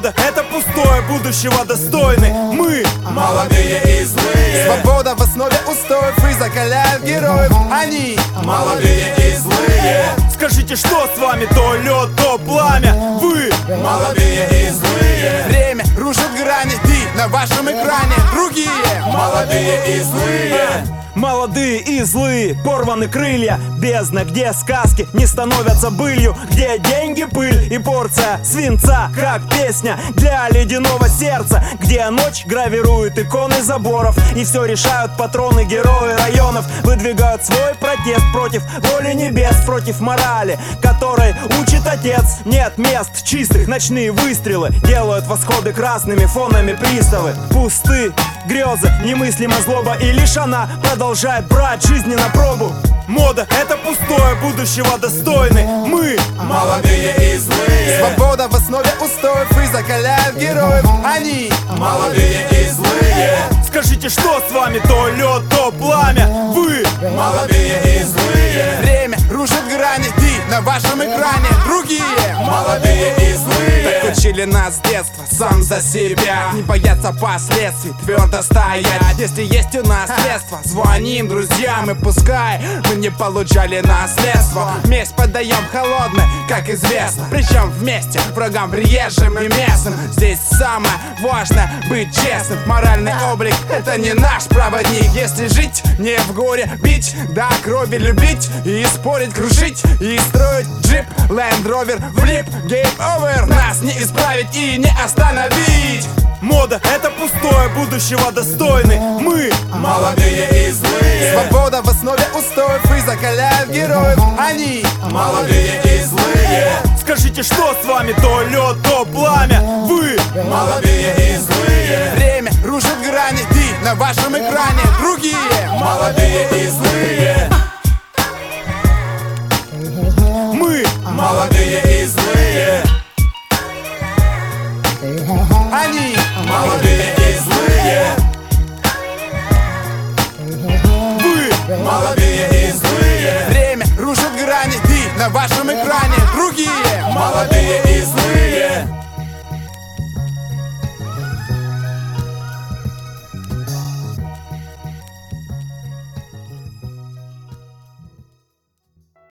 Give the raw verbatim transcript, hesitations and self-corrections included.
Мода — это пустое, будущего достойны. Мы молодые и злые. Свобода в основе устоев и закаляет героев. Они молодые и злые. Скажите, что с вами? То лед, то пламя. Вы молодые и злые. Время рушит грани, ты на вашем экране. Другие молодые и злые. молодые и злые, порваны крылья. Бездна, где сказки не становятся былью, где деньги, пыль и порция свинца, как песня для ледяного сердца, где ночь гравирует иконы заборов, и все решают патроны, герои районов. Выдвигают свой протест против воли небес, против морали, которой учит отец. Нет мест чистых, ночные выстрелы делают восходы красными фонами приставы. Пусты грезы, немыслима злоба, и лишь она продолжает брать жизни на пробу. Мода — это пустое, будущего достойны. Мы молодые и злые. Свобода в основе устоев и закаляет героев. Они молодые и злые. Скажите, что с вами? То лед, то пламя. Вы молодые и злые. время рушит грани, ты на вашем экране. Другие молодые и злые. так учили нас с детства, сам за себя. Не бояться последствий, твердо стоять. Если есть у нас средства, звоним друзьям, и пускай мы не получали наследство. Месть подаем холодной, как известно. Причем вместе врагам приезжим и местным. Здесь самое важное быть честным. Моральный облик — это не наш проводник. Если жить не в горе, бить до крови, любить и спорить, крушить и строить джип, Land Rover, влип, game over. Нас не исправить и не остановить. мода — это пустое, будущего достойны. Мы молодые и злые. Свобода в основе устоев и закаляет героев. Они молодые и злые. Скажите, что с вами? То лед, то пламя. Вы молодые и злые. время рушит грани, ты на вашем экране. Другие молодые и злые. Мы молодые и злые. Они молодые и злые. Вы молодые и злые. время рушит грани, ты на вашем экране. Другие молодые